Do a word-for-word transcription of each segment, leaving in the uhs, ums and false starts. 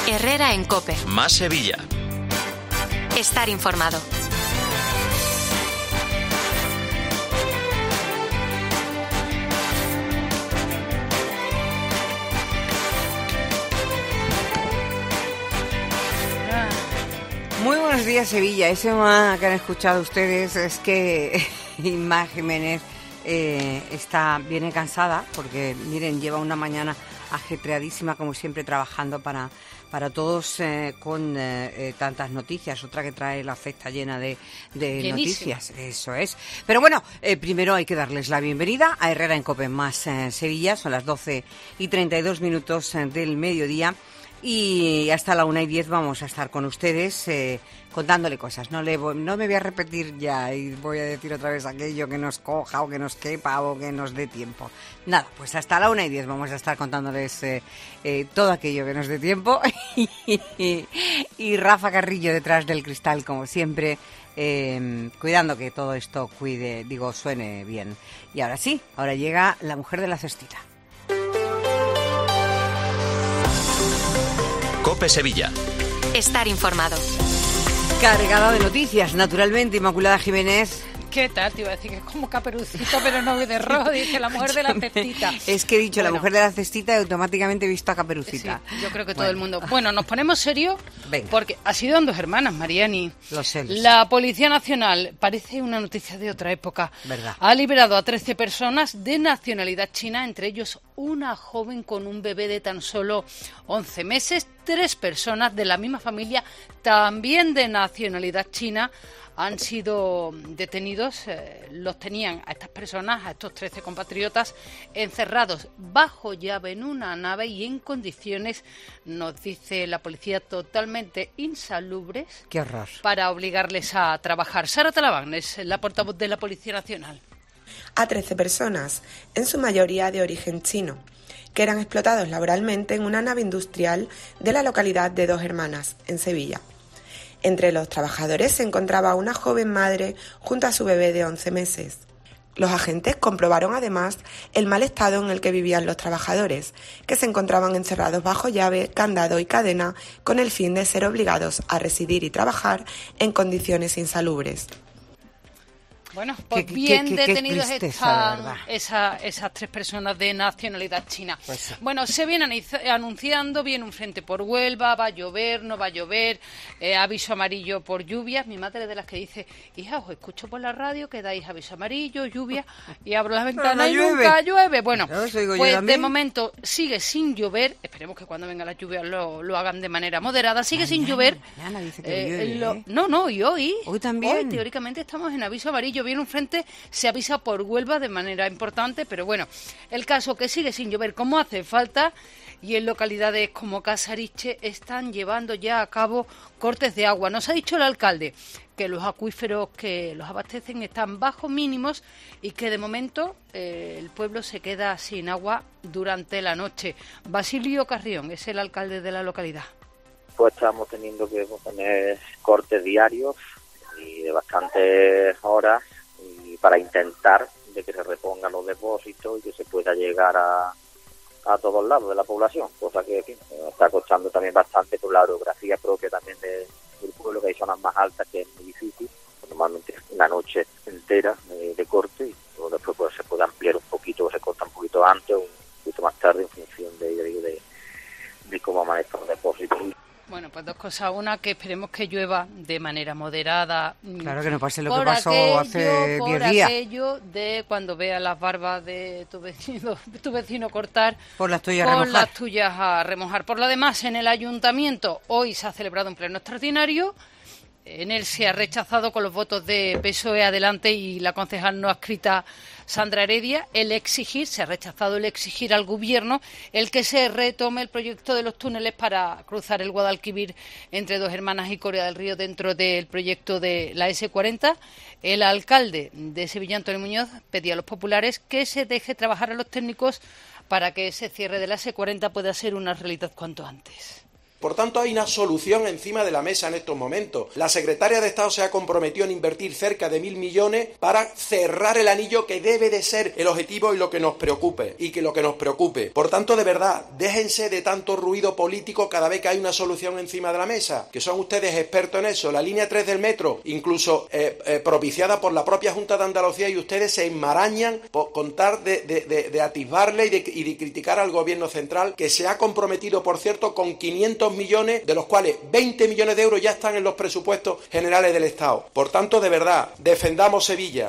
Herrera en COPE. Más Sevilla. Estar informado. Muy buenos días, Sevilla. Ese tema que han escuchado ustedes es que Inma Jiménez eh, está viene cansada porque, miren, lleva una mañana ajetreadísima, como siempre, trabajando para, para todos eh, con eh, eh, tantas noticias. Otra que trae la cesta llena de, de noticias. Eso es. Pero bueno, eh, primero hay que darles la bienvenida a Herrera en COPE más eh, Sevilla. Son las doce y treinta y dos minutos eh, del mediodía. Y hasta la una y diez vamos a estar con ustedes eh, contándole cosas. No le voy, no me voy a repetir ya y voy a decir otra vez aquello que nos coja o que nos quepa o que nos dé tiempo. Nada, pues hasta la una y diez vamos a estar contándoles eh, eh, todo aquello que nos dé tiempo. Y Rafa Carrillo detrás del cristal, como siempre, eh, cuidando que todo esto cuide, digo, suene bien. Y ahora sí, ahora llega la mujer de la cestita. COPE Sevilla. Estar informado. Cargada de noticias, naturalmente, Inmaculada Jiménez. ¿Qué tal? Te iba a decir que es como Caperucita, pero no de rojo, dice la mujer de la cestita. Es que he dicho bueno. La mujer de la cestita y automáticamente he visto a Caperucita. Sí, yo creo que bueno. todo el mundo. Bueno, nos ponemos serios porque ha sido en dos hermanas, Mariani. Lo sé, lo sé. La Policía Nacional, parece una noticia de otra época, ¿verdad? Ha liberado a trece personas de nacionalidad china, entre ellos una joven con un bebé de tan solo once meses. Tres personas de la misma familia, también de nacionalidad china, han sido detenidos. Eh, los tenían a estas personas, a estos trece compatriotas, encerrados bajo llave en una nave y en condiciones, nos dice la policía, totalmente insalubres. ¡Qué horror! Para obligarles a trabajar. Sara Talabán es la portavoz de la Policía Nacional. A trece personas, en su mayoría de origen chino, que eran explotados laboralmente en una nave industrial de la localidad de Dos Hermanas, en Sevilla. Entre los trabajadores se encontraba una joven madre junto a su bebé de once meses. Los agentes comprobaron además el mal estado en el que vivían los trabajadores, que se encontraban encerrados bajo llave, candado y cadena, con el fin de ser obligados a residir y trabajar en condiciones insalubres. Bueno, pues qué, bien qué, qué, detenidos qué tristeza, están esa, esas tres personas de nacionalidad china. Pues sí. Bueno, se viene anunciando, viene un frente por Huelva, va a llover, no va a llover, eh, aviso amarillo por lluvias. Mi madre de las que dice, hija, os escucho por la radio que dais aviso amarillo, lluvia, y abro las ventanas no y llueve. Nunca llueve. Bueno, no, pues de momento sigue sin llover, esperemos que cuando venga la lluvia lo, lo hagan de manera moderada, sigue mañana, sin llover. Mañana dice que eh, llueve, lo, ¿eh? No, no, y hoy. Hoy también. Hoy teóricamente estamos en aviso amarillo. Viene un frente, se avisa por Huelva de manera importante, pero bueno, el caso que sigue sin llover como hace falta, y en localidades como Casariche están llevando ya a cabo cortes de agua. Nos ha dicho el alcalde que los acuíferos que los abastecen están bajo mínimos y que de momento eh, el pueblo se queda sin agua durante la noche. Basilio Carrión es el alcalde de la localidad. Pues estamos teniendo que poner cortes diarios y de bastantes horas y para intentar de que se repongan los depósitos y que se pueda llegar a, a todos lados de la población, cosa que en fin, está costando también bastante por la orografía propia también de, del pueblo, que hay zonas más altas que es muy difícil, normalmente una noche entera de, de corte y luego después pues, se puede ampliar un poquito o se corta un poquito antes o un poquito más tarde en función de, de, de, de cómo amanezcan los depósitos. Bueno, pues dos cosas. Una, que esperemos que llueva de manera moderada. Claro, que no pase lo por que pasó aquello, hace por diez días. aquello de cuando veas las barbas de tu vecino, de tu vecino cortar, por las tuyas por a remojar. las tuyas a remojar. Por lo demás, en el ayuntamiento hoy se ha celebrado un pleno extraordinario. En él se ha rechazado con los votos de P S O E Adelante y la concejal no adscrita Sandra Heredia el exigir, se ha rechazado el exigir al Gobierno el que se retome el proyecto de los túneles para cruzar el Guadalquivir entre Dos Hermanas y Coria del Río dentro del proyecto de la ese cuarenta. El alcalde de Sevilla, Antonio Muñoz, pedía a los populares que se deje trabajar a los técnicos para que ese cierre de la ese cuarenta pueda ser una realidad cuanto antes. Por tanto, hay una solución encima de la mesa en estos momentos. La secretaria de Estado se ha comprometido en invertir cerca de mil millones para cerrar el anillo, que debe de ser el objetivo y lo que nos preocupe, y que lo que nos preocupe. Por tanto, de verdad, déjense de tanto ruido político cada vez que hay una solución encima de la mesa, que son ustedes expertos en eso. La línea tres del metro, incluso eh, eh, propiciada por la propia Junta de Andalucía, y ustedes se enmarañan por contar de, de, de, de atisbarle y de, y de criticar al gobierno central, que se ha comprometido, por cierto, con quinientos millones, de los cuales veinte millones de euros ya están en los presupuestos generales del Estado. Por tanto, de verdad, defendamos Sevilla.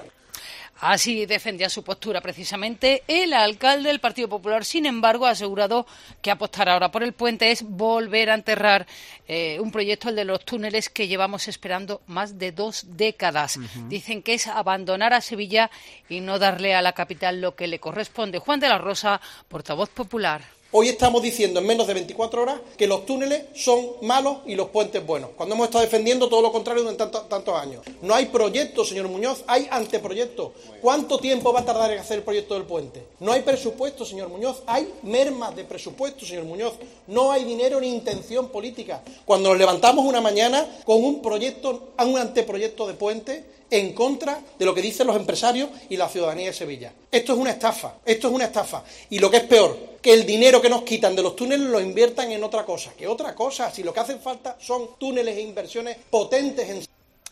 Así defendía su postura precisamente el alcalde del Partido Popular. Sin embargo, ha asegurado que apostar ahora por el puente es volver a enterrar eh, un proyecto, el de los túneles, que llevamos esperando más de dos décadas. Uh-huh. Dicen que es abandonar a Sevilla y no darle a la capital lo que le corresponde. Juan de la Rosa, portavoz popular. Hoy estamos diciendo en menos de veinticuatro horas que los túneles son malos y los puentes buenos, cuando hemos estado defendiendo todo lo contrario durante tantos, tantos años. No hay proyecto, señor Muñoz, hay anteproyectos. ¿Cuánto tiempo va a tardar en hacer el proyecto del puente? No hay presupuesto, señor Muñoz, hay mermas de presupuesto, señor Muñoz. No hay dinero ni intención política. Cuando nos levantamos una mañana con un proyecto, un anteproyecto de puente en contra de lo que dicen los empresarios y la ciudadanía de Sevilla. Esto es una estafa, esto es una estafa. Y lo que es peor, que el dinero que nos quitan de los túneles lo inviertan en otra cosa. ¿Qué otra cosa? Si lo que hacen falta son túneles e inversiones potentes en...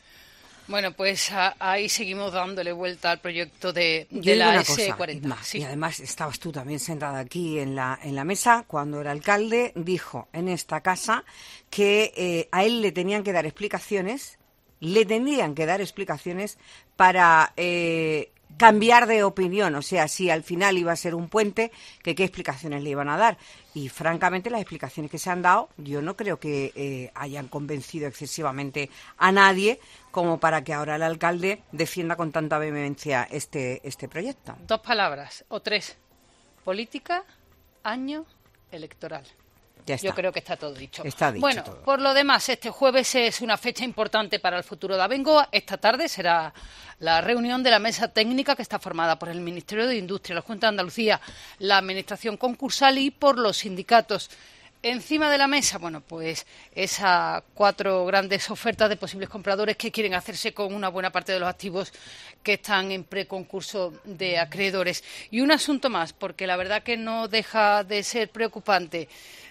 Bueno, pues a, ahí seguimos dándole vuelta al proyecto de, de la ese cuarenta. Cosa, sí. Y además estabas tú también sentada aquí en la, en la mesa cuando el alcalde dijo en esta casa que eh, a él le tenían que dar explicaciones le tendrían que dar explicaciones para eh, cambiar de opinión, o sea, si al final iba a ser un puente, que qué explicaciones le iban a dar. Y francamente las explicaciones que se han dado, yo no creo que eh, hayan convencido excesivamente a nadie como para que ahora el alcalde defienda con tanta vehemencia este, este proyecto. Dos palabras, o tres: política, año electoral. Ya está. Yo creo que está todo dicho. Está dicho bueno, todo. Por lo demás, este jueves es una fecha importante para el futuro de Abengoa. Esta tarde será la reunión de la mesa técnica, que está formada por el Ministerio de Industria, la Junta de Andalucía, la Administración concursal y por los sindicatos. Encima de la mesa, bueno, pues esas cuatro grandes ofertas de posibles compradores que quieren hacerse con una buena parte de los activos que están en preconcurso de acreedores. Y un asunto más, porque la verdad que no deja de ser preocupante.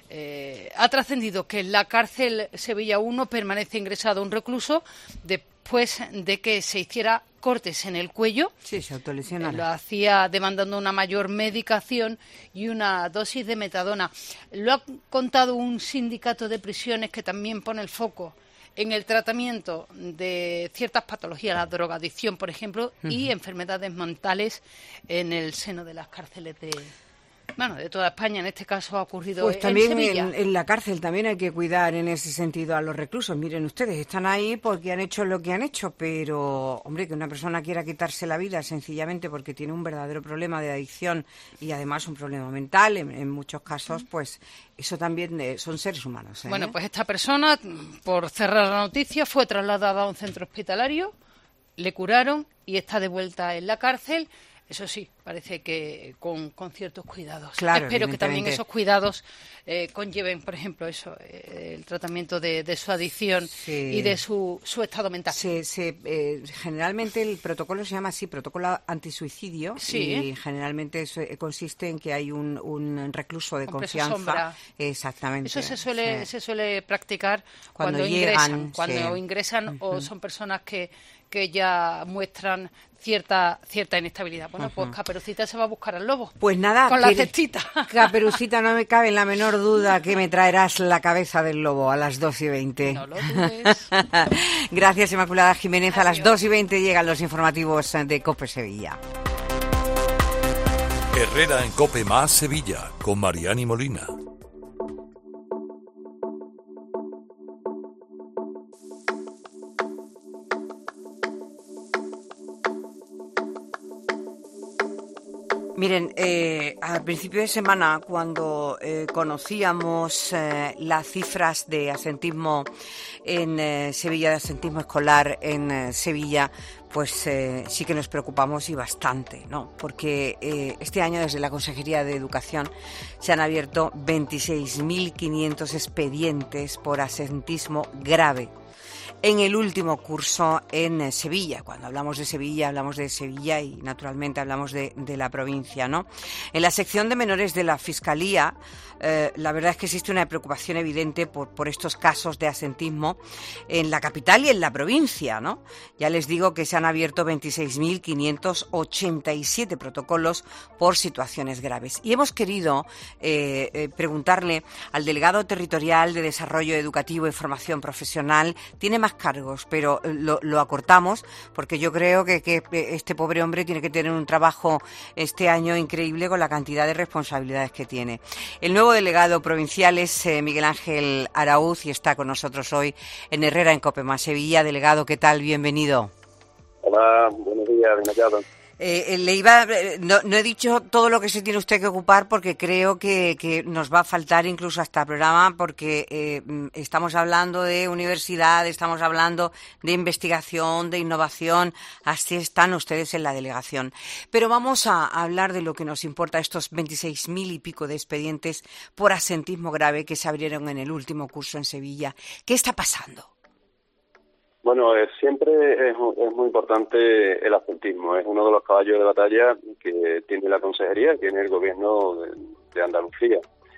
Eh, ha trascendido que en la cárcel Sevilla uno permanece ingresado un recluso después de que se hiciera cortes en el cuello. Sí, se autolesionara. Eh, lo hacía demandando una mayor medicación y una dosis de metadona. Lo ha contado un sindicato de prisiones que también pone el foco en el tratamiento de ciertas patologías, la drogadicción, por ejemplo, uh-huh. y enfermedades mentales en el seno de las cárceles de... Bueno, de toda España. En este caso ha ocurrido pues en también Sevilla. En, en la cárcel también hay que cuidar en ese sentido a los reclusos. Miren ustedes, están ahí porque han hecho lo que han hecho, pero, hombre, que una persona quiera quitarse la vida sencillamente porque tiene un verdadero problema de adicción y además un problema mental, en, en muchos casos, pues eso también eh, son seres humanos, ¿eh? Bueno, pues esta persona, por cerrar la noticia, fue trasladada a un centro hospitalario, le curaron y está de vuelta en la cárcel. Eso sí, parece que con, con ciertos cuidados. Claro, espero que también esos cuidados eh, conlleven, por ejemplo, eso, eh, el tratamiento de, de su adicción sí. y de su, su estado mental. Se, se, eh, generalmente el protocolo se llama así, protocolo antisuicidio, sí. y generalmente eso consiste en que hay un, un recluso de con confianza. Sombra. Exactamente. Eso se suele, sí. se suele practicar cuando, cuando ingresan, llegan, cuando sí. ingresan uh-huh. o son personas que, que ya muestran cierta cierta inestabilidad. Bueno, uh-huh. pues Caperucita se va a buscar al lobo. Pues nada, con la cestita. Caperucita, no me cabe en la menor duda que me traerás la cabeza del lobo a las dos y veinte. No lo dudes. Gracias, Inmaculada Jiménez. Adiós. A las dos y veinte llegan los informativos de COPE Sevilla. Herrera en COPE más Sevilla, con Mariani Molina. Miren, eh, al principio de semana, cuando eh, conocíamos eh, las cifras de asentismo en eh, Sevilla, de asentismo escolar en eh, Sevilla, pues eh, sí que nos preocupamos y bastante, ¿no? Porque eh, este año desde la Consejería de Educación se han abierto veintiséis mil quinientos expedientes por asentismo grave en el último curso en Sevilla. Cuando hablamos de Sevilla, hablamos de Sevilla y naturalmente hablamos de, de la provincia, ¿no? En la sección de menores de la Fiscalía, eh, la verdad es que existe una preocupación evidente por, por estos casos de asentismo en la capital y en la provincia, ¿no? Ya les digo que se han abierto veintiséis mil quinientos ochenta y siete protocolos por situaciones graves. Y hemos querido eh, eh, preguntarle al delegado territorial de Desarrollo Educativo y Formación Profesional. Tiene más cargos, pero lo, lo acortamos porque yo creo que, que este pobre hombre tiene que tener un trabajo este año increíble con la cantidad de responsabilidades que tiene. El nuevo delegado provincial es eh, Miguel Ángel Araúz y está con nosotros hoy en Herrera, en COPE más Sevilla. Delegado, ¿qué tal? Bienvenido. Hola, buenos días, bien hallado. Eh, le iba, no, no he dicho todo lo que se tiene usted que ocupar porque creo que, que nos va a faltar incluso hasta el programa porque eh, estamos hablando de universidad, estamos hablando de investigación, de innovación, así están ustedes en la delegación. Pero vamos a hablar de lo que nos importa, estos veintiséis mil y pico de expedientes por asentismo grave que se abrieron en el último curso en Sevilla. ¿Qué está pasando? Bueno, eh, siempre es, es muy importante el asentismo. Es uno de los caballos de batalla que tiene la Consejería, que tiene el Gobierno de, de Andalucía.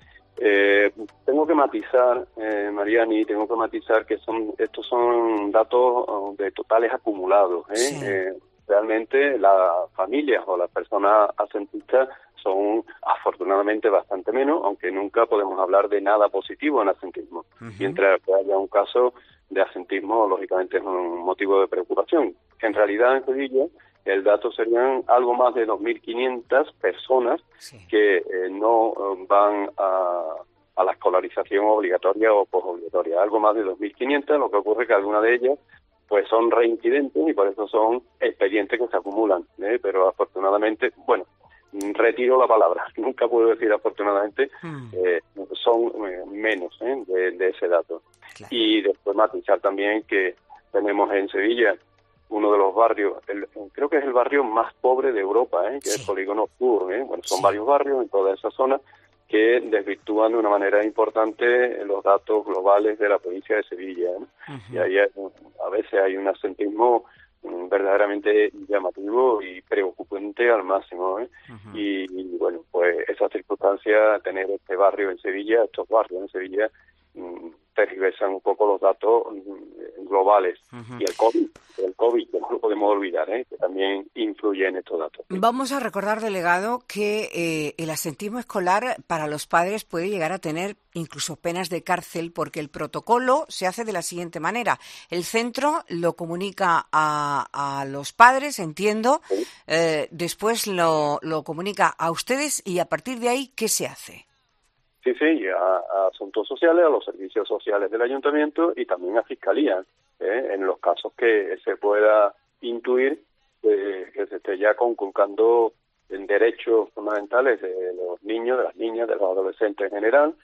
Eh, tengo que matizar, eh, Mariani, tengo que matizar que son estos son datos de totales acumulados. ¿eh? Sí. Eh, realmente las familias o las personas asentistas son afortunadamente bastante menos, aunque nunca podemos hablar de nada positivo en asentismo. Uh-huh. Mientras haya un caso de asentismo, lógicamente es un motivo de preocupación. En realidad, en Sevilla, el dato serían algo más de dos mil quinientas personas sí. que eh, no van a, a la escolarización obligatoria o posobligatoria. Algo más de dos mil quinientas, lo que ocurre es que algunas de ellas pues son reincidentes y por eso son expedientes que se acumulan. ¿eh? Pero afortunadamente, bueno, retiro la palabra, nunca puedo decir afortunadamente, hmm. eh, son eh, menos ¿eh? de, de ese dato. Claro. Y después matizar también que tenemos en Sevilla uno de los barrios, el, creo que es el barrio más pobre de Europa, ¿eh? que sí. es el Polígono Sur. ¿eh? Bueno, son sí. varios barrios en toda esa zona que desvirtúan de una manera importante los datos globales de la provincia de Sevilla. ¿eh? Uh-huh. Y ahí a veces hay un asentismo verdaderamente llamativo y preocupante al máximo. ¿eh? Uh-huh. y, y bueno, pues esa circunstancia, tener este barrio en Sevilla, estos barrios en Sevilla, mmm, tergiversan un poco los datos mmm, globales. Uh-huh. Y el COVID, el COVID, que no lo podemos olvidar, ¿eh? que también influye en estos datos. Vamos a recordar, delegado, que eh, el asentismo escolar para los padres puede llegar a tener incluso penas de cárcel, porque el protocolo se hace de la siguiente manera. El centro lo comunica a, a los padres, entiendo, ¿sí? eh, después lo, lo comunica a ustedes y a partir de ahí, ¿qué se hace? Sí, sí, a, a asuntos sociales, a los servicios sociales del ayuntamiento y también a Fiscalía, ¿eh? en los casos que se pueda intuir eh, que se esté ya conculcando en derechos fundamentales de los niños, de las niñas, de los adolescentes en general,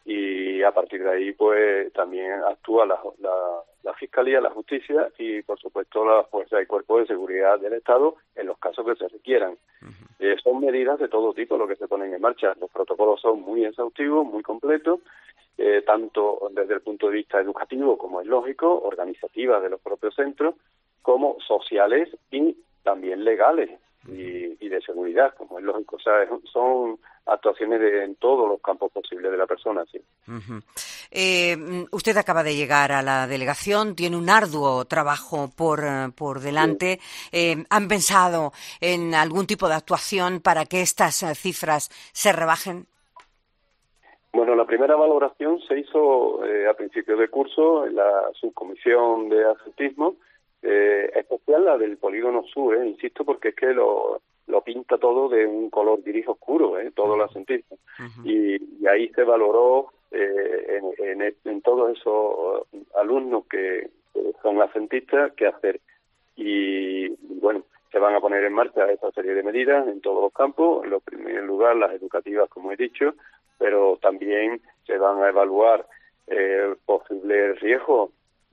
y a partir de ahí pues también actúa la, la, la Fiscalía, la Justicia y por supuesto la Fuerza y Cuerpo de Seguridad del Estado en los casos que se requieran. Uh-huh. Eh, son medidas de todo tipo lo que se ponen en marcha. Los protocolos son muy exhaustivos, muy completos, eh, tanto desde el punto de vista educativo, como es lógico, organizativas de los propios centros, como sociales y también legales y, y de seguridad, como es lógico. O sea, son actuaciones de, en todos los campos posibles de la persona, sí. Uh-huh. Eh, usted acaba de llegar a la delegación, tiene un arduo trabajo por, por delante. Sí. Eh, ¿Han pensado en algún tipo de actuación para que estas uh, cifras se rebajen? Bueno, la primera valoración se hizo eh, a principios de curso en la subcomisión de asentismo, eh, especial la del Polígono Sur, eh, insisto, porque es que lo... lo pinta todo de un color gris oscuro, ¿eh? todo el asentismo. Uh-huh. Y, y ahí se valoró eh, en, en, en todos esos alumnos que, que son asentistas qué hacer. Y bueno, se van a poner en marcha esta serie de medidas en todos los campos, en lo primer lugar las educativas, como he dicho, pero también se van a evaluar eh, posibles riesgos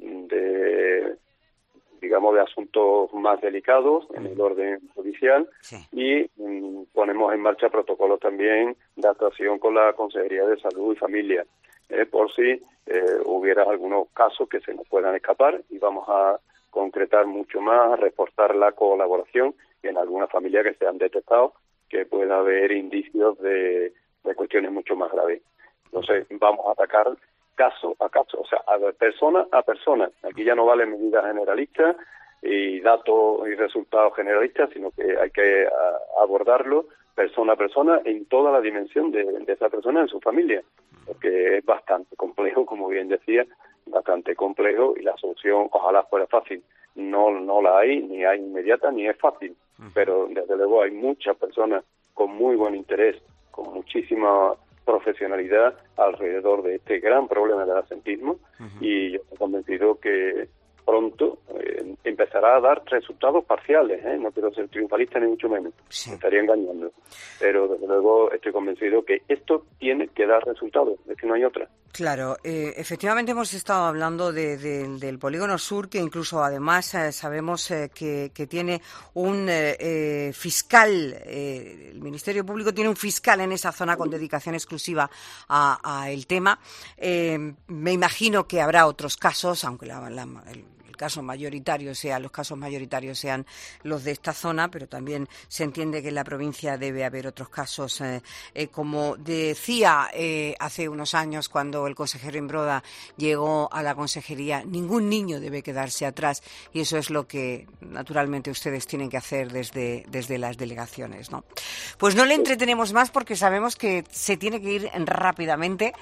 de, digamos, de asuntos más delicados en el orden judicial, sí. y mm, ponemos en marcha protocolos también de actuación con la Consejería de Salud y Familia, eh, por si eh, hubiera algunos casos que se nos puedan escapar, y vamos a concretar mucho más, a reforzar la colaboración en algunas familias que se han detectado que pueda haber indicios de, de cuestiones mucho más graves. Entonces, vamos a atacar caso a caso, o sea, a persona a persona. Aquí ya no valen medidas generalistas y datos y resultados generalistas, sino que hay que a, abordarlo persona a persona en toda la dimensión de, de esa persona en su familia, porque es bastante complejo, como bien decía, bastante complejo, y la solución ojalá fuera fácil. No, no la hay, ni hay inmediata, ni es fácil, pero desde luego hay muchas personas con muy buen interés, con muchísima profesionalidad alrededor de este gran problema del absentismo, uh-huh. y yo estoy convencido que pronto eh, empezará a dar resultados parciales, ¿eh? No quiero ser triunfalista ni mucho menos, sí. me estaría engañando, pero desde luego estoy convencido que esto tiene que dar resultados, es que no hay otra. Claro, eh, efectivamente hemos estado hablando de, de, del Polígono Sur, que incluso además eh, sabemos eh, que, que tiene un eh, eh, fiscal, eh, el Ministerio Público tiene un fiscal en esa zona con dedicación exclusiva a, a el tema. Eh, me imagino que habrá otros casos, aunque la, la, el, casos mayoritarios sean los casos mayoritarios sean los de esta zona, pero también se entiende que en la provincia debe haber otros casos, eh, eh, como decía eh, hace unos años cuando el consejero Imbroda llegó a la consejería, ningún niño debe quedarse atrás, y eso es lo que naturalmente ustedes tienen que hacer desde, desde las delegaciones, ¿no? Pues no le entretenemos más porque sabemos que se tiene que ir rápidamente,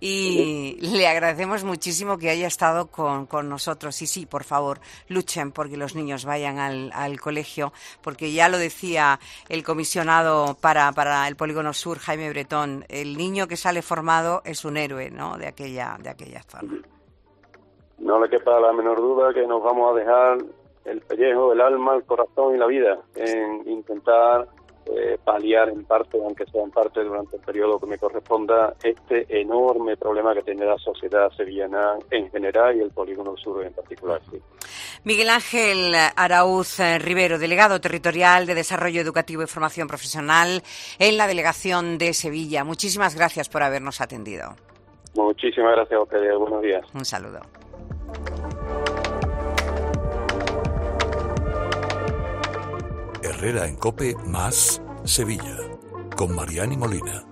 y le agradecemos muchísimo que haya estado con, con nosotros. Y sí, por favor, favor, luchen porque los niños vayan al, al colegio, porque ya lo decía el comisionado para, para el Polígono Sur, Jaime Bretón, el niño que sale formado es un héroe, ¿no?, de aquella, de aquella zona. No le quepa la menor duda que nos vamos a dejar el pellejo, el alma, el corazón y la vida en intentar eh, paliar en parte, aunque sea en parte durante el periodo que me corresponda, este enorme problema que tiene la sociedad sevillana en general y el Polígono Sur en particular. Sí. Miguel Ángel Araúz Rivero, delegado territorial de Desarrollo Educativo y Formación Profesional en la Delegación de Sevilla. Muchísimas gracias por habernos atendido. Muchísimas gracias a ustedes. Buenos días. Un saludo. Herrera en COPE más Sevilla, con Mariani Molina.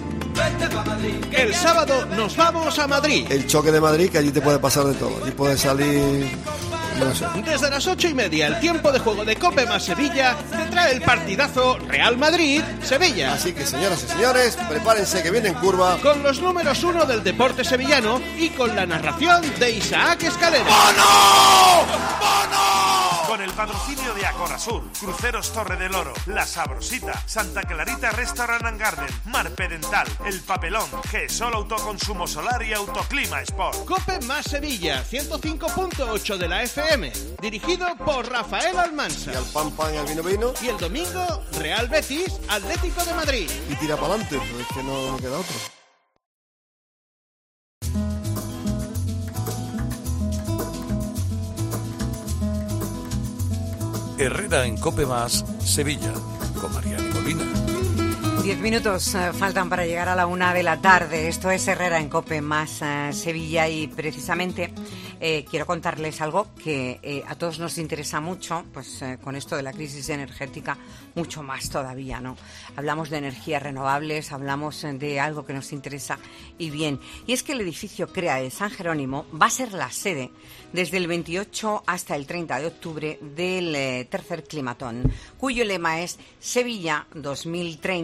El sábado nos vamos a Madrid. El choque de Madrid, que allí te puede pasar de todo. Allí puede salir... No sé. Desde las ocho y media, el tiempo de juego de COPE más Sevilla te trae el partidazo Real Madrid-Sevilla. Así que, señoras y señores, prepárense que viene en curva. Con los números uno del deporte sevillano y con la narración de Isaac Escalera. ¡Bono! ¡Bono! Con el patrocinio de Acorazur, Cruceros Torre del Oro, La Sabrosita, Santa Clarita Restaurant and Garden, Marpe Dental, El Papelón, G-Sol Autoconsumo Solar y Autoclima Sport. COPE más Sevilla, ciento cinco punto ocho de la F M, dirigido por Rafael Almansa. Y al pan pan y al vino vino. Y el domingo, Real Betis, Atlético de Madrid. Y tira para adelante, es que no queda otro. Herrera en COPE más Sevilla, con Mariani Molina. Diez minutos uh, faltan para llegar a la una de la tarde. Esto es Herrera en COPE más uh, Sevilla, y precisamente eh, quiero contarles algo que eh, a todos nos interesa mucho, pues eh, con esto de la crisis energética mucho más todavía, ¿no? Hablamos de energías renovables, hablamos de algo que nos interesa y bien. Y es que el edificio CREA de San Jerónimo va a ser la sede desde el veintiocho hasta el treinta de octubre del eh, tercer climatón, cuyo lema es Sevilla dos mil treinta,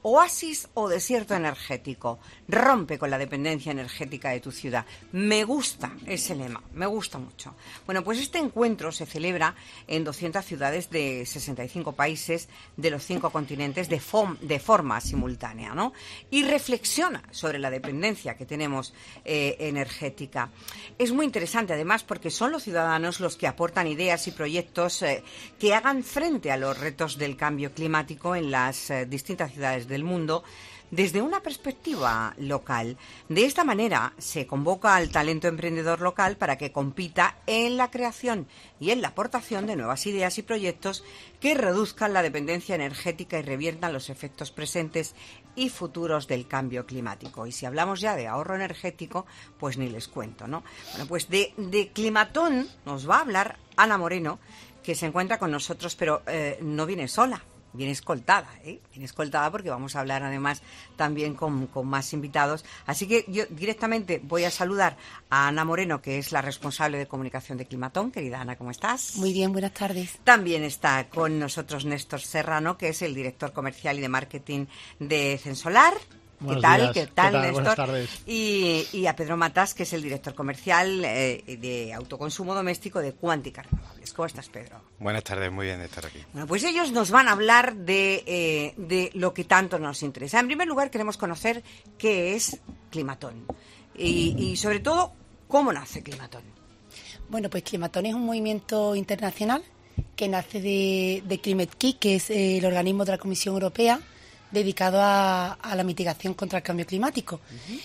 oasis o desierto energético. Rompe con la dependencia energética de tu ciudad. Me gusta ese lema, me gusta mucho. Bueno, pues este encuentro se celebra en doscientas ciudades de sesenta y cinco países de los cinco continentes de, fom- de forma simultánea, ¿no? Y reflexiona sobre la dependencia que tenemos eh, energética. Es muy interesante, además, porque son los ciudadanos los que aportan ideas y proyectos eh, que hagan frente a los retos del cambio climático en las eh, distintas ciudades del mundo desde una perspectiva local. De esta manera se convoca al talento emprendedor local para que compita en la creación y en la aportación de nuevas ideas y proyectos que reduzcan la dependencia energética y reviertan los efectos presentes y futuros del cambio climático. Y si hablamos ya de ahorro energético, pues ni les cuento, ¿no? Bueno, pues de, de Climatón nos va a hablar Ana Moreno, que se encuentra con nosotros, pero eh, no viene sola. Viene escoltada, ¿eh? Viene escoltada porque vamos a hablar además también con, con más invitados. Así que yo directamente voy a saludar a Ana Moreno, que es la responsable de comunicación de Climatón. Querida Ana, ¿cómo estás? Muy bien, buenas tardes. También está con nosotros Néstor Serrano, que es el director comercial y de marketing de Censolar. ¿Qué Buenos tal? días. ¿Qué tal, ¿Qué tal? Néstor? Buenas tardes. Y, y a Pedro Matas, que es el director comercial eh, de autoconsumo doméstico de Cuántica Renovables. ¿Cómo estás, Pedro? Buenas tardes, muy bien de estar aquí. Bueno, pues ellos nos van a hablar de, eh, de lo que tanto nos interesa. En primer lugar, queremos conocer qué es Climatón y, y sobre todo, cómo nace Climatón. Bueno, pues Climatón es un movimiento internacional que nace de, de Climate Key, que es eh, el organismo de la Comisión Europea dedicado a, a la mitigación contra el cambio climático. Uh-huh.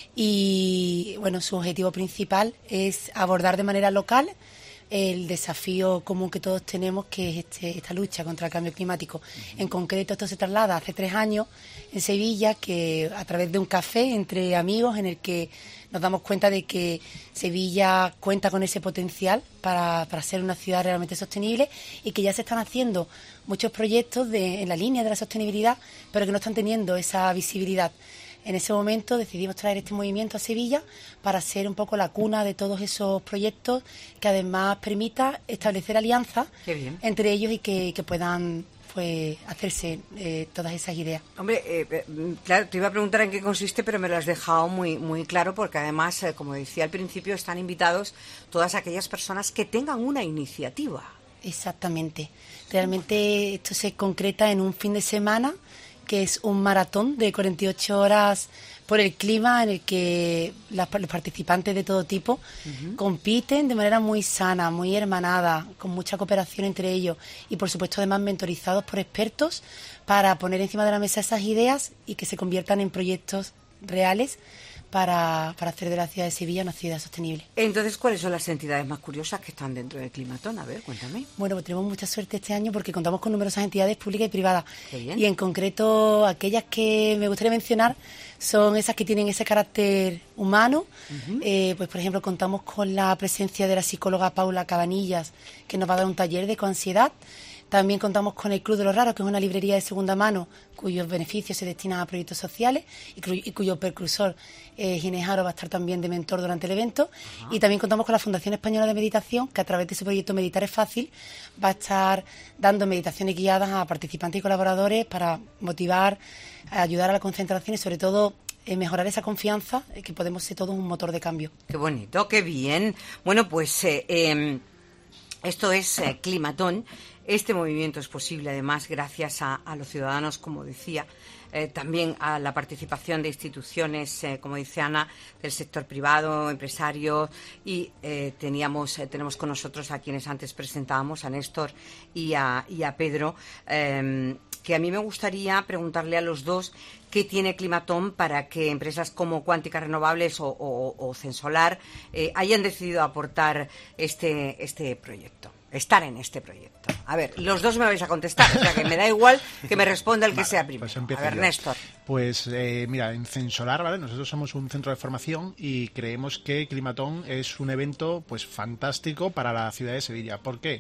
Y bueno, su objetivo principal es abordar de manera local el desafío común que todos tenemos, que es este, esta lucha contra el cambio climático. Uh-huh. En concreto, esto se traslada hace tres años en Sevilla, que a través de un café entre amigos en el que nos damos cuenta de que Sevilla cuenta con ese potencial para, para ser una ciudad realmente sostenible y que ya se están haciendo muchos proyectos de, en la línea de la sostenibilidad, pero que no están teniendo esa visibilidad. En ese momento decidimos traer este movimiento a Sevilla para ser un poco la cuna de todos esos proyectos que además permita establecer alianzas entre ellos y que, que puedan pues hacerse eh, todas esas ideas. Hombre, eh, claro, te iba a preguntar en qué consiste, pero me lo has dejado muy muy claro, porque además, eh, como decía al principio, están invitados todas aquellas personas que tengan una iniciativa. Exactamente. Realmente esto se concreta en un fin de semana, que es un maratón de cuarenta y ocho horas por el clima, en el que las, los participantes de todo tipo uh-huh. compiten de manera muy sana, muy hermanada, con mucha cooperación entre ellos y, por supuesto, además mentorizados por expertos para poner encima de la mesa esas ideas y que se conviertan en proyectos reales para, para hacer de la ciudad de Sevilla una ciudad sostenible. Entonces, ¿cuáles son las entidades más curiosas que están dentro del Climatón? A ver, cuéntame. Bueno, pues tenemos mucha suerte este año porque contamos con numerosas entidades públicas y privadas. Qué bien. Y en concreto, aquellas que me gustaría mencionar son esas que tienen ese carácter humano. Uh-huh. Eh, pues, por ejemplo, contamos con la presencia de la psicóloga Paula Cabanillas, que nos va a dar un taller de coansiedad. También contamos con el Club de los Raros, que es una librería de segunda mano cuyos beneficios se destinan a proyectos sociales y, cu- y cuyo precursor, eh, Ginés Haro, va a estar también de mentor durante el evento. Ajá. Y también contamos con la Fundación Española de Meditación, que a través de ese proyecto Meditar es Fácil va a estar dando meditaciones guiadas a participantes y colaboradores para motivar, ayudar a la concentración y sobre todo eh, mejorar esa confianza, eh, que podemos ser todos un motor de cambio. Qué bonito, qué bien. Bueno, pues eh, eh, esto es eh, Climatón. Este movimiento es posible, además, gracias a, a los ciudadanos, como decía, eh, también a la participación de instituciones, eh, como dice Ana, del sector privado, empresarios, y eh, teníamos, eh, tenemos con nosotros a quienes antes presentábamos, a Néstor y a, y a Pedro, eh, que a mí me gustaría preguntarle a los dos qué tiene Climatón para que empresas como Cuántica Renovables o, o, o Censolar eh, hayan decidido aportar este, este proyecto. Estar en este proyecto. A ver, los dos me vais a contestar, o sea que me da igual que me responda el que vale, sea primero. Pues a ver, yo. Néstor. Pues eh, mira, en Censolar, ¿vale? Nosotros somos un centro de formación y creemos que Climatón es un evento pues fantástico para la ciudad de Sevilla. ¿Por qué?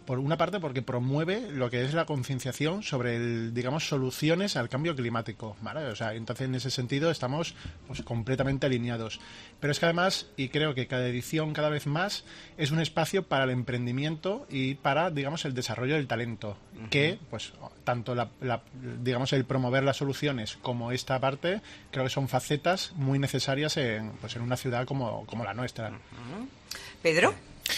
por una parte porque promueve lo que es la concienciación sobre, el, digamos, soluciones al cambio climático, ¿vale? O sea, entonces en ese sentido estamos pues completamente alineados. Pero es que además, y creo que cada edición cada vez más, es un espacio para el emprendimiento y para, digamos, el desarrollo del talento, uh-huh. que, pues, tanto la, la, digamos, el promover las soluciones como esta parte, creo que son facetas muy necesarias en, pues, en una ciudad como, como la nuestra. Uh-huh. ¿Pedro?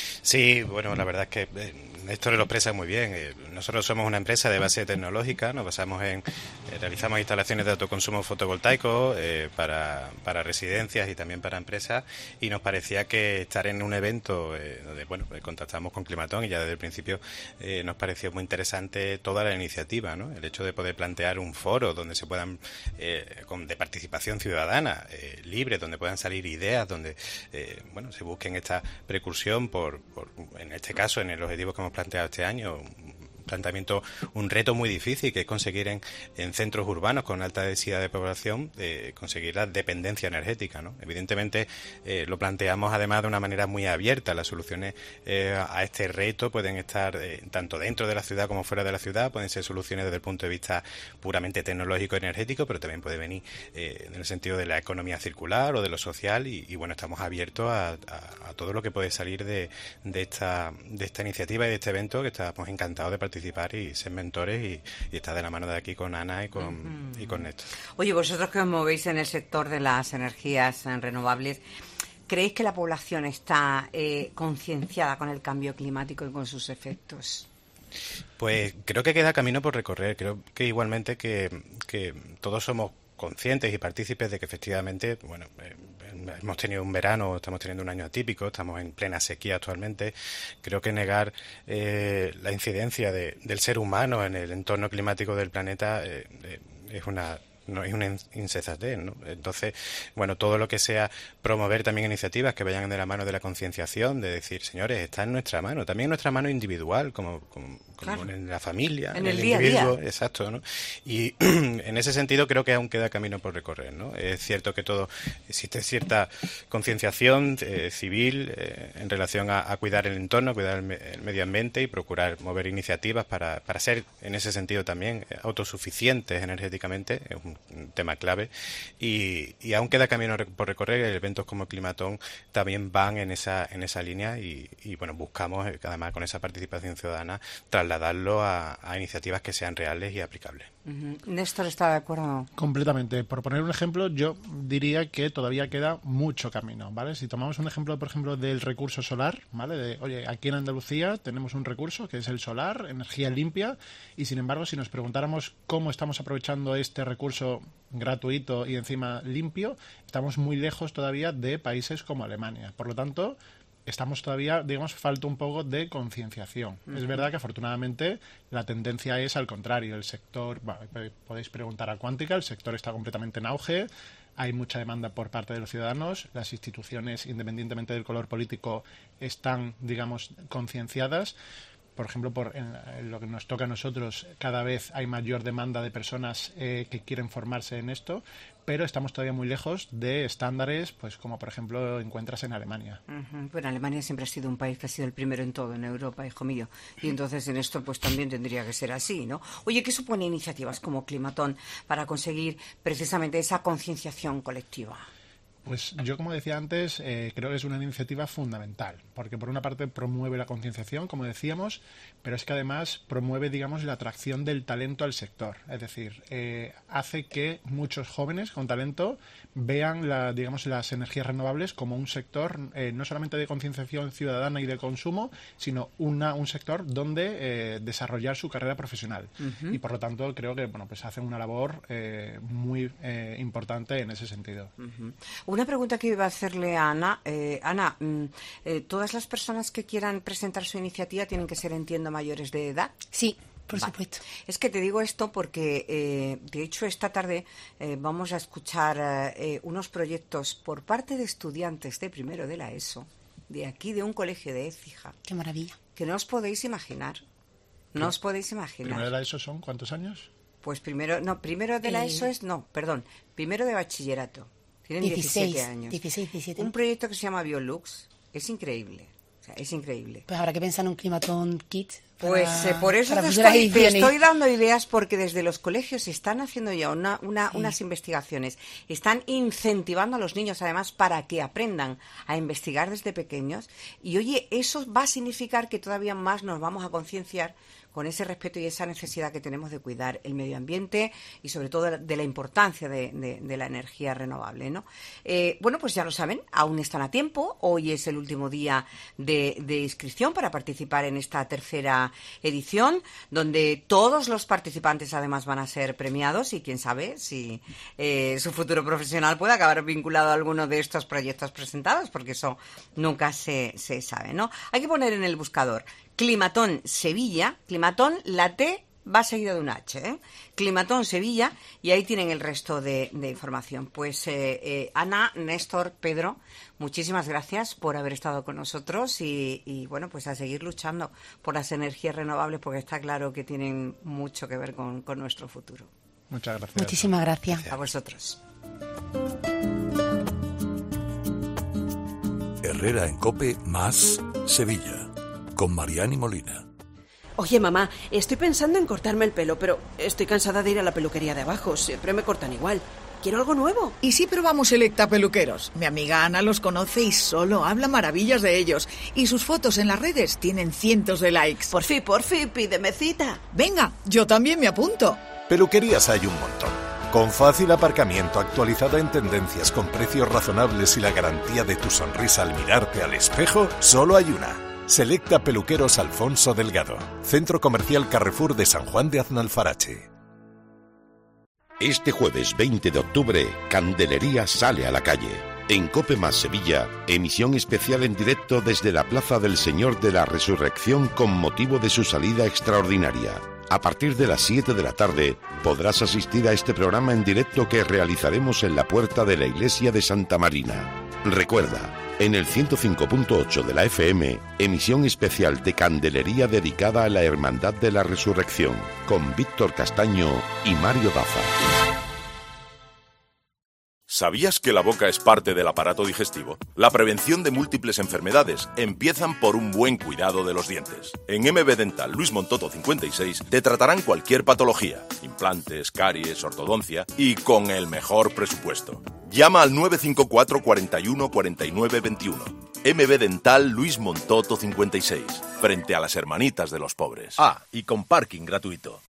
Sí, bueno, la verdad es que eh, Néstor lo expresa muy bien. Eh, nosotros somos una empresa de base tecnológica, nos basamos en, eh, realizamos instalaciones de autoconsumo fotovoltaico eh, para, para residencias y también para empresas, y nos parecía que estar en un evento eh, donde, bueno, pues contactamos con Climatón y ya desde el principio eh, nos pareció muy interesante toda la iniciativa, ¿no? El hecho de poder plantear un foro donde se puedan, eh, con, de participación ciudadana eh, libre, donde puedan salir ideas, donde, eh, bueno, se busquen esta precursión por, por, en este caso, en el objetivo que hemos planteado este año, un planteamiento, un reto muy difícil, que es conseguir en, en centros urbanos con alta densidad de población, eh, conseguir la dependencia energética, ¿no? Evidentemente eh, lo planteamos además de una manera muy abierta. Las soluciones eh, a este reto pueden estar eh, tanto dentro de la ciudad como fuera de la ciudad, pueden ser soluciones desde el punto de vista puramente tecnológico y energético, pero también puede venir eh, en el sentido de la economía circular o de lo social, y, y bueno, estamos abiertos a, a, a todo lo que puede salir de, de esta de esta iniciativa y de este evento, que estamos encantados de participar y ser mentores y, y estar de la mano de aquí con Ana y con, uh-huh. y con Néstor. Oye, vosotros que os movéis en el sector de las energías renovables, ¿creéis que la población está eh, concienciada con el cambio climático y con sus efectos? Pues creo que queda camino por recorrer. Creo que igualmente que, que todos somos conscientes y partícipes de que efectivamente, bueno, eh, hemos tenido un verano, estamos teniendo un año atípico, estamos en plena sequía actualmente. Creo que negar eh, la incidencia de, del ser humano en el entorno climático del planeta eh, eh, es una... no es una insensatez, ¿no? Entonces, bueno, todo lo que sea promover también iniciativas que vayan de la mano de la concienciación, de decir, señores, está en nuestra mano, también en nuestra mano individual, como, como, como claro. en la familia, en, en el, el día individuo, a día. Exacto, ¿no? Y en ese sentido creo que aún queda camino por recorrer, ¿no? Es cierto que todo, existe cierta concienciación eh, civil eh, en relación a, a cuidar el entorno, cuidar el, me, el medio ambiente y procurar mover iniciativas para, para ser, en ese sentido también, autosuficientes energéticamente. Es un un tema clave, y, y aún queda camino por recorrer. Eventos como Climatón también van en esa en esa línea y, y bueno, buscamos además con esa participación ciudadana trasladarlo a, a iniciativas que sean reales y aplicables. Uh-huh. Néstor, ¿está de acuerdo? Completamente. Por poner un ejemplo, yo diría que todavía queda mucho camino, ¿vale? Si tomamos un ejemplo, por ejemplo, del recurso solar, ¿vale? De, oye, aquí en Andalucía tenemos un recurso que es el solar, energía limpia, y sin embargo, si nos preguntáramos cómo estamos aprovechando este recurso gratuito y encima limpio, estamos muy lejos todavía de países como Alemania. Por lo tanto, estamos todavía, digamos, falta un poco de concienciación. Uh-huh. Es verdad que afortunadamente la tendencia es al contrario. El sector, bueno, podéis preguntar a Cuántica, el sector está completamente en auge, hay mucha demanda por parte de los ciudadanos, las instituciones, independientemente del color político, están, digamos, concienciadas. Por ejemplo, por en, en lo que nos toca a nosotros, cada vez hay mayor demanda de personas eh, que quieren formarse en esto, pero estamos todavía muy lejos de estándares, pues como por ejemplo encuentras en Alemania. Uh-huh. Bueno, Alemania siempre ha sido un país que ha sido el primero en todo en Europa, hijo mío, y entonces en esto pues también tendría que ser así, ¿no? Oye, ¿qué supone iniciativas como Climatón para conseguir precisamente esa concienciación colectiva? Pues yo, como decía antes, eh, creo que es una iniciativa fundamental, porque por una parte promueve la concienciación, como decíamos, pero es que además promueve, digamos, la atracción del talento al sector. Es decir, eh, hace que muchos jóvenes con talento vean, la, digamos, las energías renovables como un sector eh, no solamente de concienciación ciudadana y de consumo, sino una, un sector donde eh, desarrollar su carrera profesional. Uh-huh. Y por lo tanto creo que bueno, pues hacen una labor eh, muy eh, importante en ese sentido. Uh-huh. Una pregunta que iba a hacerle a Ana. Eh, Ana, eh, ¿todas las personas que quieran presentar su iniciativa tienen que ser, entiendo, mayores de edad? Sí, por vale. supuesto. Es que te digo esto porque, eh, de hecho, esta tarde eh, vamos a escuchar eh, unos proyectos por parte de estudiantes de primero de la ESO, de aquí, de un colegio de Écija. ¡Qué maravilla! Que no os podéis imaginar. No os podéis imaginar. ¿Primero de la ESO son cuántos años? Pues primero, no, primero de la ESO es, no, perdón, primero de bachillerato. Tienen dieciséis, diecisiete años. dieciséis, diecisiete. Un proyecto que se llama Biolux. Es increíble. O sea, es increíble. Pues habrá que pensar en un Climatón Kids Pues para, eh, por eso para te futuras estoy, te ediciones. estoy dando ideas, porque desde los colegios se están haciendo ya una, una, Sí. unas investigaciones, están incentivando a los niños además para que aprendan a investigar desde pequeños, y oye, eso va a significar que todavía más nos vamos a concienciar con ese respeto y esa necesidad que tenemos de cuidar el medio ambiente y sobre todo de la importancia de, de, de la energía renovable, ¿no? Eh, bueno, pues ya lo saben, aún están a tiempo. Hoy es el último día de, de inscripción para participar en esta tercera edición, donde todos los participantes además van a ser premiados, y quién sabe si eh, su futuro profesional puede acabar vinculado a alguno de estos proyectos presentados, porque eso nunca se, se sabe, ¿no? Hay que poner en el buscador Climatón Sevilla, Climatón, la T va seguida de un H, ¿eh? Climatón Sevilla, y ahí tienen el resto de, de información. Pues eh, eh, Ana, Néstor, Pedro, muchísimas gracias por haber estado con nosotros y, y bueno, pues a seguir luchando por las energías renovables, porque está claro que tienen mucho que ver con, con nuestro futuro. Muchas gracias. Muchísimas gracias. A vosotros. Herrera en COPE más Sevilla, con Mariani Molina. Oye, mamá, estoy pensando en cortarme el pelo, pero estoy cansada de ir a la peluquería de abajo. Siempre me cortan igual. Quiero algo nuevo. ¿Y si probamos Selecta Peluqueros? Mi amiga Ana los conoce y solo habla maravillas de ellos. Y sus fotos en las redes tienen cientos de likes. Por fin, por fin, pídeme cita. Venga, yo también me apunto. Peluquerías hay un montón. Con fácil aparcamiento, actualizada en tendencias, con precios razonables y la garantía de tu sonrisa al mirarte al espejo, solo hay una. Selecta Peluqueros Alfonso Delgado. Centro Comercial Carrefour de San Juan de Aznalfarache. Este jueves veinte de octubre, Candelería sale a la calle. En COPE más Sevilla, emisión especial en directo desde la Plaza del Señor de la Resurrección con motivo de su salida extraordinaria. A partir de las siete de la tarde podrás asistir a este programa en directo que realizaremos en la puerta de la iglesia de Santa Marina. Recuerda, en el ciento cinco punto ocho de la F M, emisión especial de Candelería dedicada a la Hermandad de la Resurrección, con Víctor Castaño y Mario Daza. ¿Sabías que la boca es parte del aparato digestivo? La prevención de múltiples enfermedades empiezan por un buen cuidado de los dientes. En M B Dental Luis Montoto cincuenta y seis te tratarán cualquier patología, implantes, caries, ortodoncia y con el mejor presupuesto. Llama al nueve cinco cuatro, cuarenta y uno, cuarenta y nueve veintiuno. M B Dental Luis Montoto cincuenta y seis, frente a las hermanitas de los pobres. Ah, y con parking gratuito.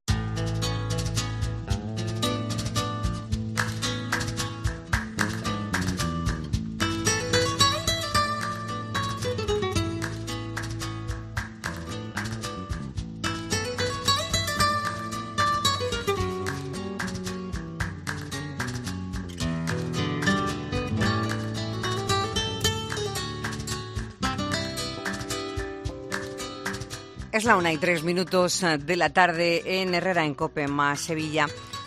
Es la una y tres minutos de la tarde en Herrera en COPE más Sevilla,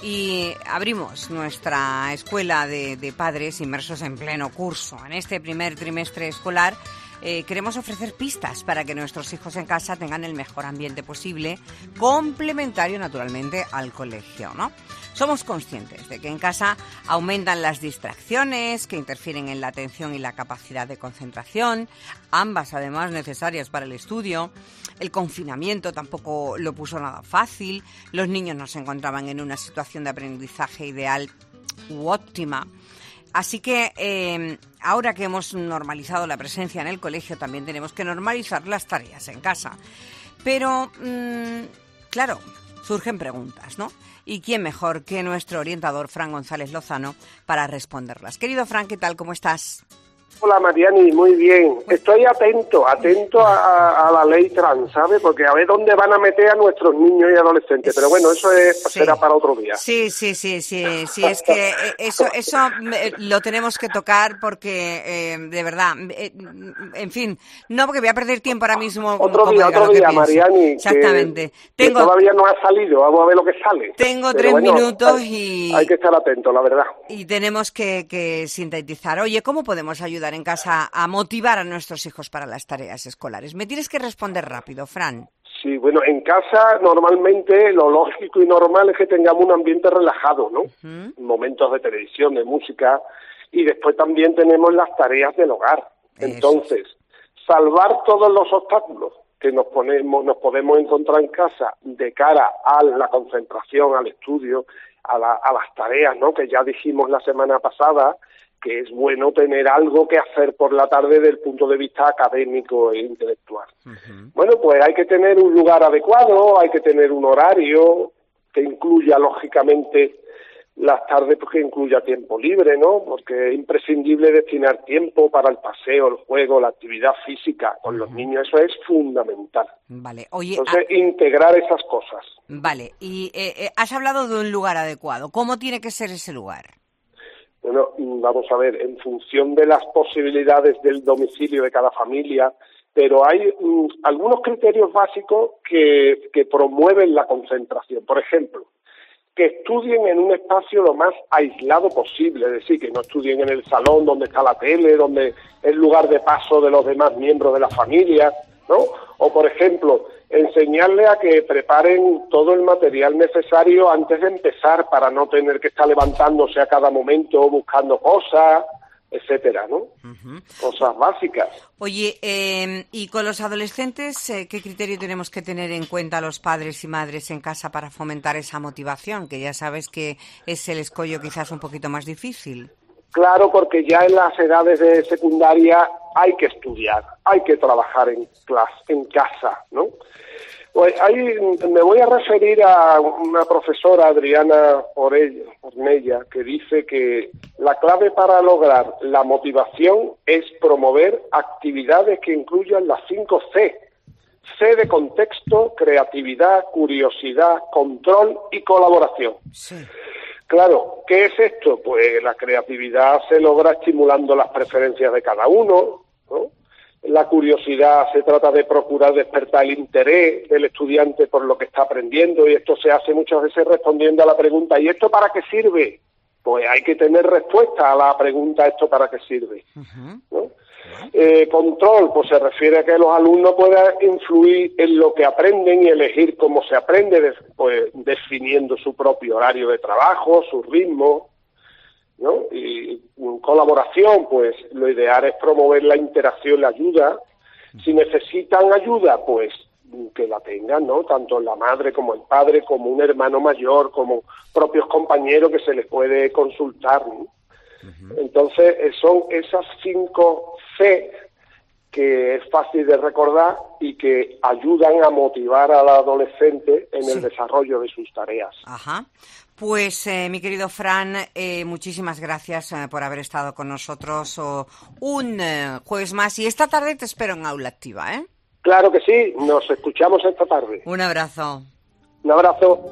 y abrimos nuestra escuela de, de padres inmersos en pleno curso. En este primer trimestre escolar eh, queremos ofrecer pistas para que nuestros hijos en casa tengan el mejor ambiente posible, complementario naturalmente al colegio, ¿no? Somos conscientes de que en casa aumentan las distracciones que interfieren en la atención y la capacidad de concentración, ambas además necesarias para el estudio. El confinamiento tampoco lo puso nada fácil, los niños no se encontraban en una situación de aprendizaje ideal u óptima. Así que eh, ahora que hemos normalizado la presencia en el colegio, también tenemos que normalizar las tareas en casa. Pero, mmm, claro, surgen preguntas, ¿no? ¿Y quién mejor que nuestro orientador, Fran González Lozano, para responderlas? Querido Fran, ¿qué tal? ¿Cómo estás? Hola Mariani, muy bien. Estoy atento, atento a, a la ley trans, ¿sabes? Porque a ver dónde van a meter a nuestros niños y adolescentes. Pero bueno, eso es, sí. será para otro día. Sí, sí, sí, sí, sí. Es que eso, eso lo tenemos que tocar porque, eh, de verdad, eh, en fin, no porque voy a perder tiempo ahora mismo. Otro como día, otro día, Mariani. Exactamente. Que, tengo, que todavía no ha salido, vamos a ver lo que sale. Tengo Pero tres bueno, minutos hay, y... Hay que estar atento, la verdad. Y tenemos que, que sintetizar. Oye, ¿cómo podemos ayudar en casa a motivar a nuestros hijos para las tareas escolares? Me tienes que responder rápido, Fran. Sí, bueno, en casa normalmente lo lógico y normal es que tengamos un ambiente relajado, ¿no? Uh-huh. Momentos de televisión, de música, y después también tenemos las tareas del hogar. Eso. Entonces, salvar todos los obstáculos. que nos ponemos, nos podemos encontrar en casa de cara a la concentración, al estudio, a, la, a las tareas, ¿no? Que ya dijimos la semana pasada que es bueno tener algo que hacer por la tarde desde el punto de vista académico e intelectual. Uh-huh. Bueno, pues hay que tener un lugar adecuado, hay que tener un horario que incluya, lógicamente, las tardes, pues que incluya tiempo libre, ¿no? Porque es imprescindible destinar tiempo para el paseo, el juego, la actividad física con uh-huh. los niños, eso es fundamental. Vale, oye... Entonces, a... integrar esas cosas. Vale, y eh, eh, has hablado de un lugar adecuado. ¿Cómo tiene que ser ese lugar? Bueno, vamos a ver, en función de las posibilidades del domicilio de cada familia, pero hay um, algunos criterios básicos que, que promueven la concentración. Por ejemplo, que estudien en un espacio lo más aislado posible, es decir, que no estudien en el salón donde está la tele, donde es el lugar de paso de los demás miembros de la familia, ¿no? O, por ejemplo, enseñarle a que preparen todo el material necesario antes de empezar para no tener que estar levantándose a cada momento buscando cosas, etcétera, ¿no? Uh-huh. Cosas básicas. Oye, eh, ¿y con los adolescentes eh, qué criterio tenemos que tener en cuenta los padres y madres en casa para fomentar esa motivación? Que ya sabes que es el escollo quizás un poquito más difícil. Claro, porque ya en las edades de secundaria hay que estudiar, hay que trabajar en clase, en casa, ¿no? Pues ahí me voy a referir a una profesora, Adriana Ornella, que dice que la clave para lograr la motivación es promover actividades que incluyan las cinco C. C de contexto, creatividad, curiosidad, control y colaboración. Sí. Claro, ¿qué es esto? Pues la creatividad se logra estimulando las preferencias de cada uno, ¿no? La curiosidad se trata de procurar despertar el interés del estudiante por lo que está aprendiendo, y esto se hace muchas veces respondiendo a la pregunta, ¿y esto para qué sirve? Pues hay que tener respuesta a la pregunta, ¿esto para qué sirve? Uh-huh. ¿No? Eh, control, pues se refiere a que los alumnos puedan influir en lo que aprenden y elegir cómo se aprende, pues definiendo su propio horario de trabajo, su ritmo, ¿no? Y colaboración, pues lo ideal es promover la interacción, la ayuda. Si necesitan ayuda, pues que la tengan, ¿no? Tanto la madre como el padre, como un hermano mayor, como propios compañeros que se les puede consultar, ¿no? Uh-huh. Entonces son esas cinco C que es fácil de recordar y que ayudan a motivar al adolescente en sí. el desarrollo de sus tareas. Ajá. Pues, eh, mi querido Fran, eh, muchísimas gracias eh, por haber estado con nosotros oh, un eh, jueves más. Y esta tarde te espero en Aula Activa, ¿eh? Claro que sí, nos escuchamos esta tarde. Un abrazo. Un abrazo.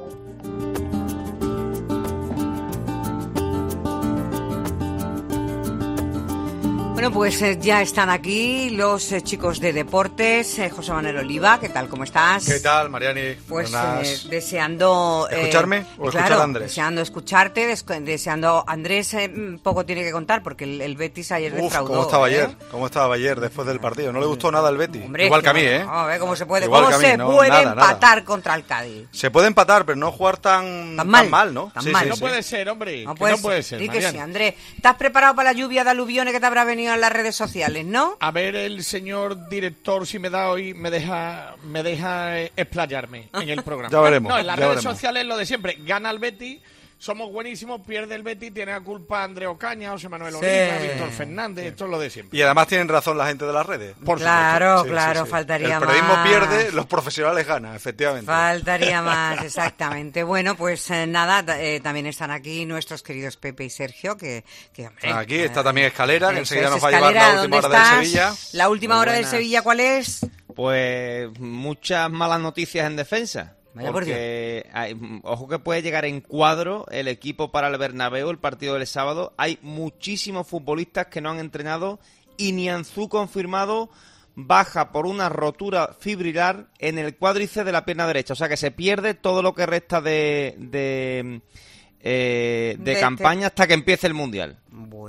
Bueno, pues eh, ya están aquí los eh, chicos de deportes. Eh, José Manuel Oliva, ¿qué tal? ¿Cómo estás? ¿Qué tal, Mariani? Pues eh, deseando... Eh, ¿Escucharme o claro, escuchar a Andrés? Deseando escucharte, des deseando... Andrés eh, poco tiene que contar porque el, el Betis ayer Uf, defraudó. ¿cómo estaba ¿eh? ayer? ¿Cómo estaba ayer después del partido? No le gustó nada al Betis. Hombre, Igual que a mí, ¿eh? No, a ver cómo se puede, Igual cómo que a mí, se no, puede nada, empatar nada. contra el Cádiz. Se puede empatar, pero no jugar tan, tan, mal, tan mal, ¿no? Tan sí, mal. sí, no sí. puede ser, hombre. No que puede no ser. puede ser, Sí que Mariano. sí, Andrés. ¿Estás preparado para la lluvia de aluviones que te habrá venido en las redes sociales, no? A ver, el señor director, si me da hoy, me deja me deja eh, explayarme en el programa. Ya veremos. No, en las ya redes veremos. sociales lo de siempre. Gana el Betis, somos buenísimos, pierde el Betis, tiene la culpa André Ocaña, José Manuel Sí. Oliva, Víctor Fernández, esto es lo de siempre. Y además tienen razón la gente de las redes. Por Claro, supuesto. Sí, claro, sí, sí. faltaría El periodismo más. pierde, los profesionales ganan, efectivamente. Faltaría más, exactamente. Bueno, pues eh, nada, eh, también están aquí nuestros queridos Pepe y Sergio, que... que hombre, Aquí eh, está también Escalera, que eso enseguida es, nos va a llevar Escalera, la última ¿dónde hora del estás? Sevilla. La última Muy hora del buenas. Sevilla, ¿cuál es? Pues muchas malas noticias en defensa. Vaya por Porque hay- ojo que puede llegar en cuadro el equipo para el Bernabéu, el partido del sábado. Hay muchísimos futbolistas que no han entrenado y Nianzú confirmado baja por una rotura fibrilar en el cuádriceps de la pierna derecha. O sea que se pierde todo lo que resta de, de, eh, de Vete. campaña hasta que empiece el Mundial. Bueno,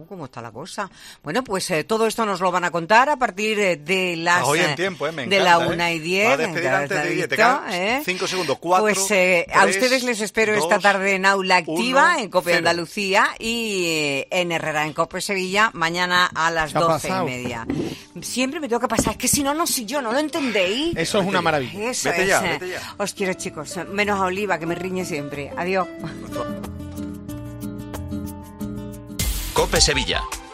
cómo está la cosa. Bueno, pues eh, todo esto nos lo van a contar a partir eh, de las Hoy en tiempo, eh, me de encanta, la una eh. y diez. Va a despedir antes de diez, te quedan ¿eh? cinco segundos, cuatro, Pues eh, a tres, ustedes les espero dos, esta tarde en Aula Activa, uno, en COPE cero. Andalucía y eh, en Herrera, en COPE Sevilla, mañana a las ¿Qué ha doce y pasado? media. Siempre me tengo que pasar, es que si no, no sé yo, no lo entendéis. Eso es una maravilla. Eso Vete es. ya, eh. vete ya. Os quiero, chicos, menos a Oliva, que me riñe siempre. Adiós. COPE Sevilla.